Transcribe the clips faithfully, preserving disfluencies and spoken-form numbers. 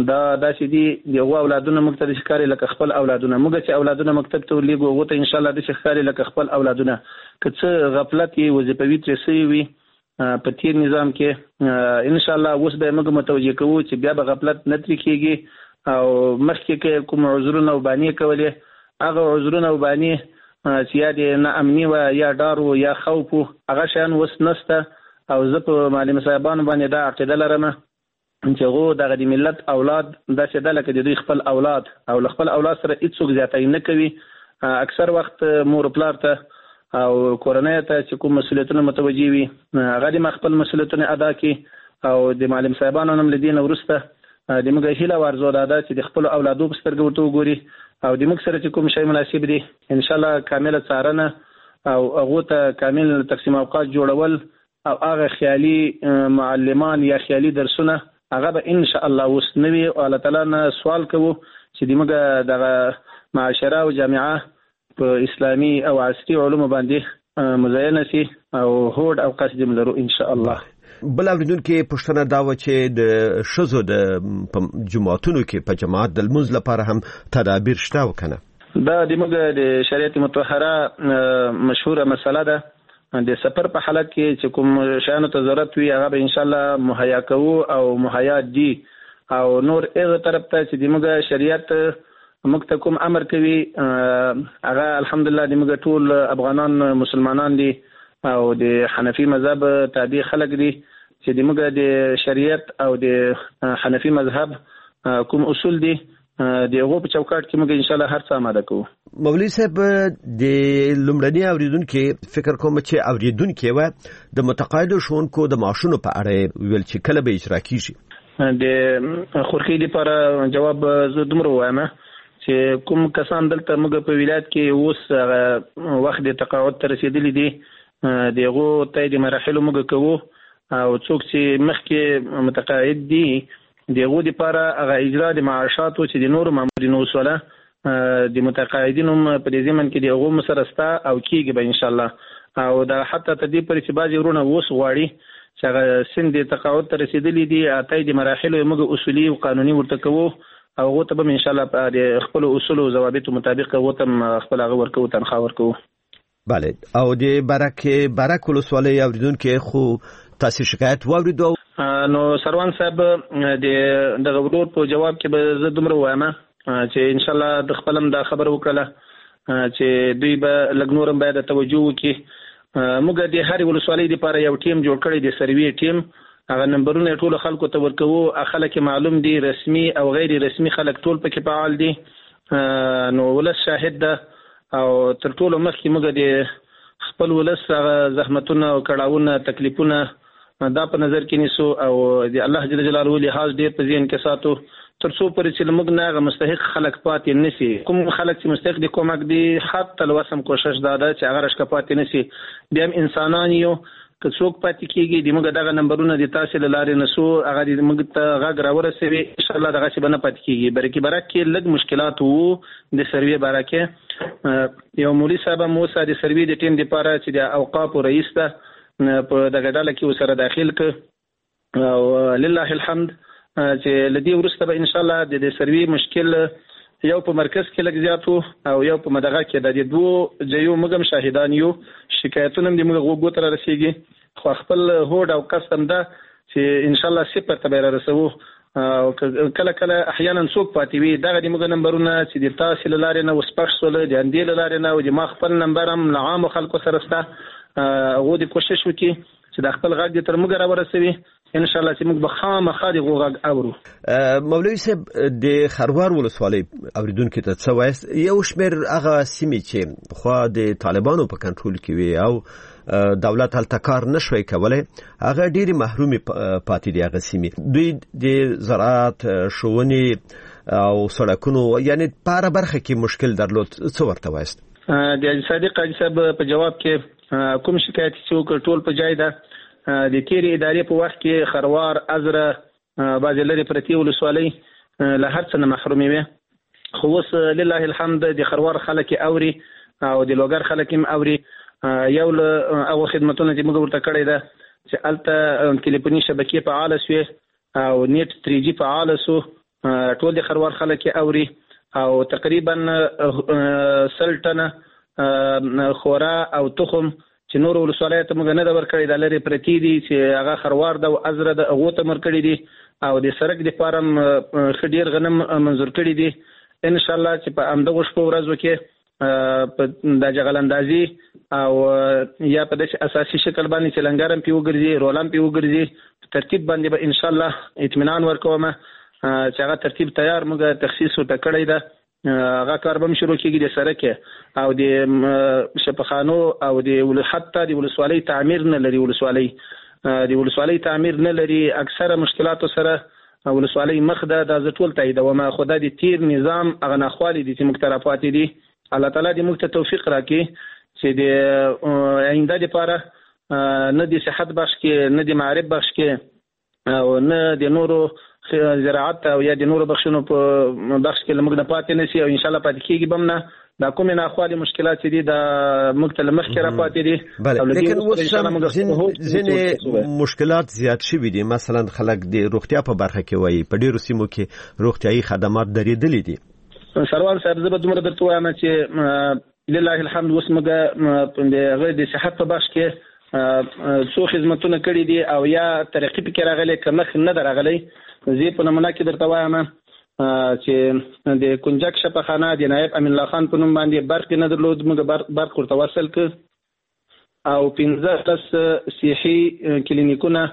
دا داسې دي دغه اولادونه موږ ته د ښکاري لکه خپل اولادونه موږ چې اولادونه مکتب ته ولېږو هغو ته انشاءالله د ښکاري لکه خپل اولادونه که څه غفلت یې وظیفوي ترې سوي وي په تیر نظام کې انشاءالله اوس به موږ متوجه کوو چې بیا به غفلت نه ترې کېږي او مخکې کوم عذرونه او بانې کولې هغه عذرونه او بانې چې یا د ناامني وه یا ډار و یا خوف و هغه شیان اوس نشته او زه په معلم صاحبانو باندې دا عقیده لرم چې هغو دغه د ملت اولاد داسې ده لکه د دوی خپل اولاد او له خپل اولاد سره هېڅوک زیاتوي نه کوي. اکثر وخت مور پلار ته او کورنۍ ته چې کوم مسؤلیتونه متوجه وي هغه د ما خپل مسؤلیتونه ادا کړي او د معلم صاحبانو هم له دې نه وروسته د موږ هیله او ارزو دا ده چې د خپلو اولادو په سترګه ورته وګوري او د موږ سره چې کوم شی مناسب دي انشاءالله کامله څارنه او هغو ته کامل تقسیم اوقات جوړول او هغه خیالي معلمان یا خیالي درسونه هغه به ان شاء الله اوس نوي او الله تعالی نه سوال کوو چې د موږ دغه معاشره او جامعه په اسلامي او عصري علومو باندې مزینه شي او هوډ او قصد لرو ان شاء الله. بل اوریدونکو پوښتنه دا و چې د ښځو د جماعتونو کې په جماعت د لمونځ لپاره هم تدابیر شته وکنه؟ دا د موږ د شریعت مطهره مشهوره مسله ده. د سفر په حالت کې چې کوم شیانو ته ضرورت وي هغه به انشاءالله مهیا کوو او مهیا دي او نور هغه طرف ته چې د موږ شریعت موږ ته کوم امر کوي هغه الحمدلله د موږ ټول افغانان مسلمانان دي او د حنفي مذهب تابع خلک دي چې د موږ د شریعت او د حنفي مذهب کوم اصول دي د هغو په چوکاټ کې موږ انشاءالله هر څه آماده کوو. مولوي صاحب د لومړني اوریدونکو فکر کوم چې اوریدونکو و د متقاعدو ښوونکو د معاشونو په اړه ویل چې کله به اجرا کیږي د خورخي لپاره جواب زه دومره وایم چې کوم کسان دلته موږ په ولایت کې اوس وخت د تقاعد ته رسیدلی دي دغه تایید مراحل موږ کوو او څوک چې مخکې متقاعد دي دغه لپاره هغه اجرا د معاشاتو چې د نور مامورینو وسوله د متقاعدینو په دې ځمن کې دغه مسرستا او کیږي به ان شاء الله او دا حتی تدې پر چې بعضی ورونه وس غواړي چې هغه سن د تقاعد ته رسیدلی دي اته د مراحل موږ اصولي او قانوني ورته کوو او هغه ته به ان شاء الله په خپل اصول او ضوابط مطابق هغه ته خپل هغه ورکو تنخواه ورکو. بله او د برکه برکه ولسوالۍ اوریدونکو خو تاسو شکایت واوریدو نو سروان صاحب د دغه ورور په جواب کې به زه دومره وایم چې ان شاء الله د خپلم دا خبر وکړه چې دوی به لږ نورم باید توجه وکړي. موږ د هر ولسوالۍ لپاره یو ټیم جوړ کړی د سروي ټیم هغه نمبرونه ټول خلکو ته ورکوو خلک معلوم دي رسمي او غیر رسمي خلک ټول پکې فعال دي نو ولس شاهد ده او تر ټولو مخکې موږ د خپل ولس زحمتونه او کړاوونه تکلیفونه دا په نظر کې نیسو او د الله جل جلاله لحاظ ډیر په ذهن کې ساتو تر څو پرې چې موږ نه مستحق خلک پاتې نشي کوم خلک چې مستحق دي کومک دي حتی لوسم کوشش دا ده چې هغه راشکه پاتې نشي بیا هم انسانان یو که څوک پاتې کېږي د موږ دغه نمبرونه د تاسو له لارې نسو هغه د موږ ته غږ راورسوي ان شاء الله دغه څه به نه پاتې کېږي برکې برک کې لږ مشکلات وو د سروي بارکې یو مولوي صاحب موسی د سروي د ټیم لپاره چې د اوقاف رئیس ده په دغه ډله کې وسره داخل ک او لله الحمد چې لدی ورسته به ان شاء الله د دې سروي مشکل یو په مرکز کې لږ زیاتو او یو په مدغه کې د دې دوه ځایو موږ شاهدان یو شکایتونه د موږ غوږو تر رسیږي خو خپل هوډ او قسم ده چې ان شاء الله صفر تبیر رسو او کله کله احیانا څوک پاتې وي دغه د موږ نمبرونه چې د تاسو لارې نه وسپښ سول د اندې لارې نه او د ما خپل نمبر هم عام خلکو سره سره هغه د کوشش وکړي چې د خپل غږ تر موږ راورسوي ان شاء الله چې موږ به خامخا د غږ اورو. مولوي صاحب د خروار ولسوالۍ اوریدونکو ته څه وایست یو شمېر هغه سیمې چې خو د طالبانو په کنټرول کې وي او دولت هلته کار نشوي کولی هغه ډېرې محرومې پاتې دي هغه سیمې دوی د زراعت ښوونې او سړکونو یعنی په هره برخه کې مشکل درلود څه ورته وایست؟ د حاجي صادق حاجي صاحب په جواب کې کوم شکایت چې ټول په جای ده د تیرې ادارې په وخت کې خروار ازره بعضې لرې پرتې ولسوالۍ له هر څه نه محرومې وې خو اوس لله الحمد د خروار خلک اوري او د لوګر خلک هم اوري یو له هغو خدمتونه چې موږ ورته کړی ده چې هلته تلیفوني شبکې فعاله سوې او نیټ تری جي فعاله سو ټول د خروار خلک اوري او تقریبا سل ټنه خورا او تخم چې نور ولسوالۍ ته موږ نه دا ورکړی د لري پرتی دي چې هغه خروار د ازره د هغه ته مرکړی دي او د سرک د فارم خډیر غنم منظور کړی دي ان شاء الله چې په امدغه شپه ورځو کې په د جغلندازي او یا په داسې اساسي شکل باندې چې لنګرم پی وګرځي رولم پی وګرځي ترتیب باندې به ان شاء الله اطمینان ورکوم چې هغه ترتیب تیار موږ تخصیص وکړی ده هغه کار به شروع کیږي د سرک او د شپخانو او د حتی د ولسوالۍ تعمیر نه لري ولسوالۍ د ولسوالۍ تعمیر نه لري اکثره مشکلات سره ولسوالۍ مخ ده د ټول تایید او ما خدای د تیر نظام هغه نخوالي دي چې مختلفات دي الله تعالی دې موږ ته توفیق راکړي چې د آینده لپاره نه د صحت بخش کې نه د معرفت بخش کې او نه د نورو زراعت او یا د نورو بخښونو په بخش کې لمغ نه پاتې نشي او ان شاء الله پاتې کیږي بم نه دا کومه ناخوالي مشکلات دي د مختلف مخ کې را پاتې دي او لیکن اوس ځینې مشکلات زیات شوي دي مثلا خلک د روغتیا په برخه کې وایي په ډیرو سیمو کې روغتیايي خدمات درېدلې دي سروان صاحب زه به دومره درته وایم چې لله الحمد اوس موږ د غیر د صحت په بخش کې څو خدمتونه کړي دي او یا ترقی پکې راغلي کمخ نه درغلي زه په نمونه کې درته وایم چې د کنجک شپخانه د نائب امین الله خان په نوم باندې برق نه درلود موږ برق ورته وصل کړ او پنځه لس صحي کلینیکونه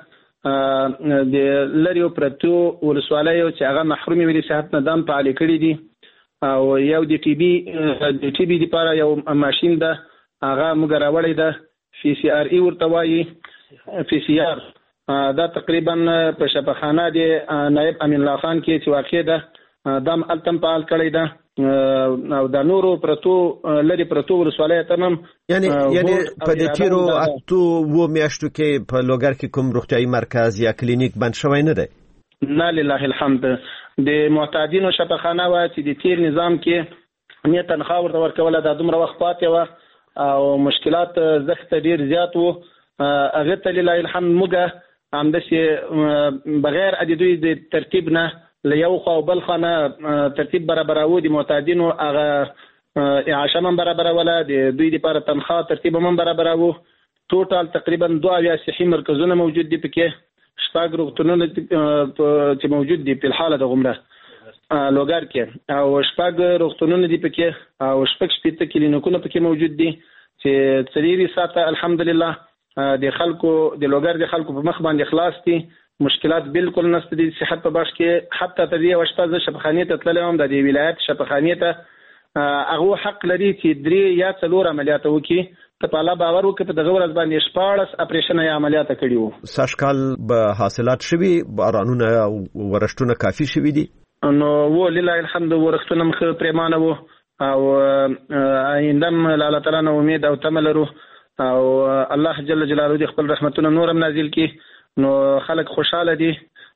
د لریو پرتو ولسوالیو چې هغه محرومي ویلي صحت نه دام فعال کړي دي او یو د ټي بي د ټي بي لپاره یو ماشين ده هغه موږ راوړی ده پی سی آر ای ورته وایي پی سی آر دا تقریبا په شپخانه د نائب امین الله خان کې چې واقع ده دام التم فعال کړی ده او د نورو پرتو لري پرتو ولسوالۍ تمام یعنی یعنی په دې تیرو اتو و میاشتو کې په لوګر کې کوم روغتیايي مرکز یا کلینیک بند شوی نه دی نه لله الحمد د معتادینو شپخانه و چې د تیر نظام کې نه تنخواه ورته ورکوله د دومره وخت پاتې و او مشکلات زخت ډیر زیات وو هغه ته لله الحمد موږ همداسې بغیر د دوی د ترتیب نه له یو خوا او بل خوا نه ترتیب برابراوه د معتادینو هغه اعاشه هم برابروله د دوی لپاره تنخواه ترتیب هم برابراوه ټوټال تقریبا دوه اویا صحي مرکزونه موجود دي پکې شپږ روغتونونه چې موجود دي په الحاله د غمره لوګر کې او شپږ روغتونونه دي پکې او شپږ شپږ کلینیکونه پکې موجود دي چې څلوري ساعته الحمدلله د خلکو د لوګر د خلکو په مخ باندې خلاص دي مشکلات بالکل نشته دي صحت په بخش کې حتی تر دې وشته شفاخانه ته تللی هم د ولایت شفاخانه ته هغه حق لري چې درې یا څلور عملیات وکړي ته په الله باور وکړي په دغه ورځ باندې شپاړس اپریشن یا عملیات کړي وو ساشکال به حاصلات شوي بارانونه ورښتونه کافي شوي دي نو و لله الحمد ورښتونه مخ پریمانه وو او آیندم الله تعالی نو امید او تمل لرو او الله جل جلاله دې خپل رحمتونه نورم نازل کړي نو خلک خوشاله دي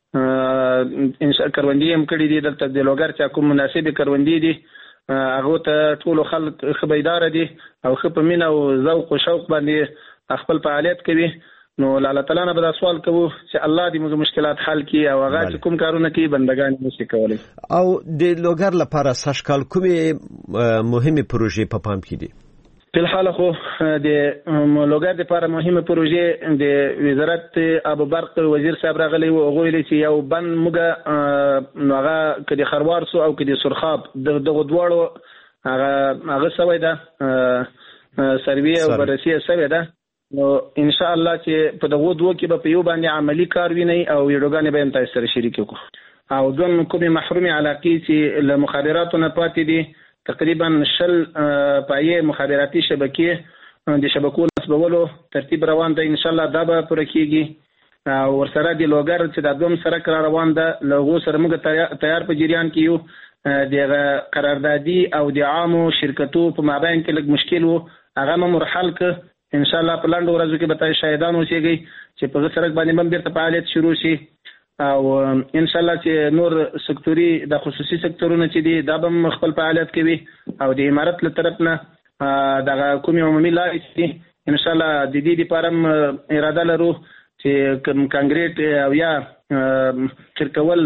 ان شاء الله کروندې هم کړي دي دلته د لوګر چې کوم مناسبه کروندې دي هغه ته ټول خلک خبردار دي او خپ مين او ذوق او شوق باندې خپل فعالیت کوي نو الله تعالی نه به سوال کوو چې الله دې موږ مشکلات حل کړي او هغه کوم کارونه کوي بندگان نشي کولای او د لوګر لپاره ساشکال کومه مهمه پروژې په پام کې دي په الحال خو د لوګر لپاره مهمه پروژې د وزارت ابو برق وزیر صاحب راغلی او غوښتل چې یو بند موږ هغه کدي خروار سو او کدي سرخاب دغه دواړو هغه هغه سوي ده سروي او بررسي سوي ده نو ان شاء الله چې په دغه دوه کې به په یو باندې عملی کار ویني او یوګانې به هم تاسو سره شریک وکړو او ځون کومي محرومي علاقې چې له مخابراتو نه پاتې دي تقریبا شل پایې مخابراتي شبکې د شبکو نسبولو ترتیب روان ده ان شاء الله دا به پر کېږي او ورسره د لوګر چې د دوم سره کار روان ده لغو سره موږ تیار په جریان کې یو د قراردادي او د عامو شرکتو په مابین کې لږ مشکل وو هغه مرحل ک ان شاء الله په لاندو ورځو کې به تاسو شاهدان اوسئ چې په سرک باندې هم بیرته فعالیت شروع شي او ان شاء الله چې نور سکتوري د خصوصي سکتورونو چې دي دا به خپل فعالیت کوي او د امارت له طرف نه د کومي عمومي لارې دي ان شاء الله د دې لپاره اراده لرو چې کوم کانکریټ او یا چرکول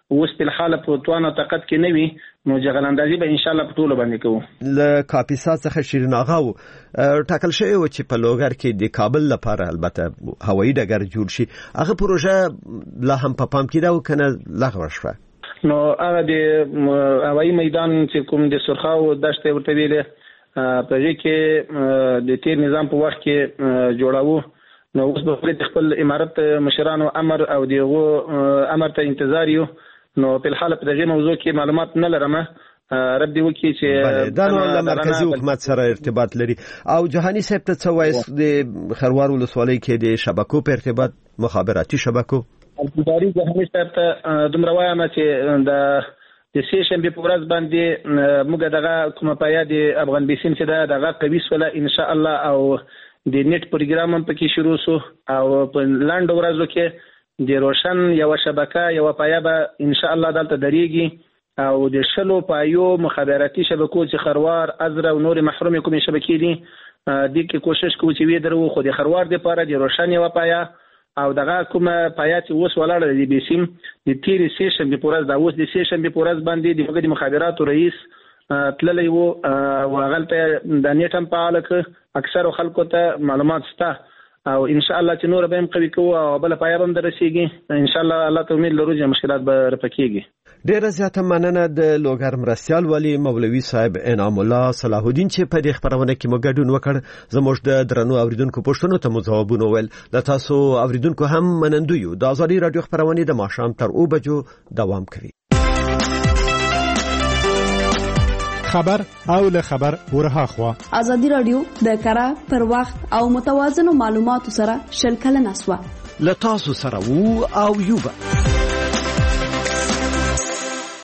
اوس په حال په توان او طاقت کې نه وي نو جغلاندازي به ان شاء الله په ټول باندې کوو. ل کاپیسا څخه شیرین آغا ټاکل شوی و چې په لوګر کې د کابل لپاره البته هوایي ډګر جوړ شي. هغه پروژه لا هم په پام کې ده او کنه لغوه شوه. نو هغه د هوایي میدان چې کوم د سرخاو دشت ورته ویلې په دې کې د تیر نظام په وخت کې جوړاوه نو اوس به خپل امارت مشرانو امر او دغه امر ته انتظار یو. نو په الحال په دغه موضوع کې معلومات نه لرم رب دې وکړي چې دا نو د مرکزی حکومت سره ارتباط لري. او جهاني صاحب ته څه وایي د خروار ولسوالۍ کې د شبکو په ارتباط مخابراتي شبکو الباری جهاني صاحب ته دومره وایم چې د د سې شنبه په ورځ باندې موږ دغه کومه پایا د افغان بیسیم چې دا دغه قوي سوله ان شاء الله او د نیټ پروګرام هم پکې شروع شو او په لاند ورځو کې د روشن یو شبکه یو پایا به ان شاء الله دلته درېږي او د شلو پایو مخابراتي شبکو چې خروار ازره او نور محروم کومې شبکې دي د کې کوشش کوو چې وی درو خو د خروار د لپاره د روشن یو پایا او دغه کومه پایا چې اوس ولاړه د بیسیم د تیری سیشن په پورز دا اوس د سیشن په پورز باندې د وګړي مخابراتو رئیس تللی وو او غلطه د نیټم په اړه کې اکثر خلکو ته معلومات شته او ان شاء الله چې نور به هم قوي کوو او بل پایا هم درسیږي ان شاء الله. الله ته امید لرو چې مشکلات به رفقېږي. ډیره زیاته مننه د لوګر مرستيال ولی مولوي صاحب انعام الله صلاح الدین چې په دې خبرونه کې مو ګډون وکړ. زموږ د درنو اوریدونکو پوښتنو ته مو ځوابونه ویل. د تاسو اوریدونکو هم منندوی یو. د ازادي رادیو خبرونه د ماښام تر او بجو دوام کوي. خبر او له خبر ورها خوا ازادي رادیو د کره پر وخت او متوازن معلوماتو سره شل کلن اسوا له تاسو سره وو او یوبه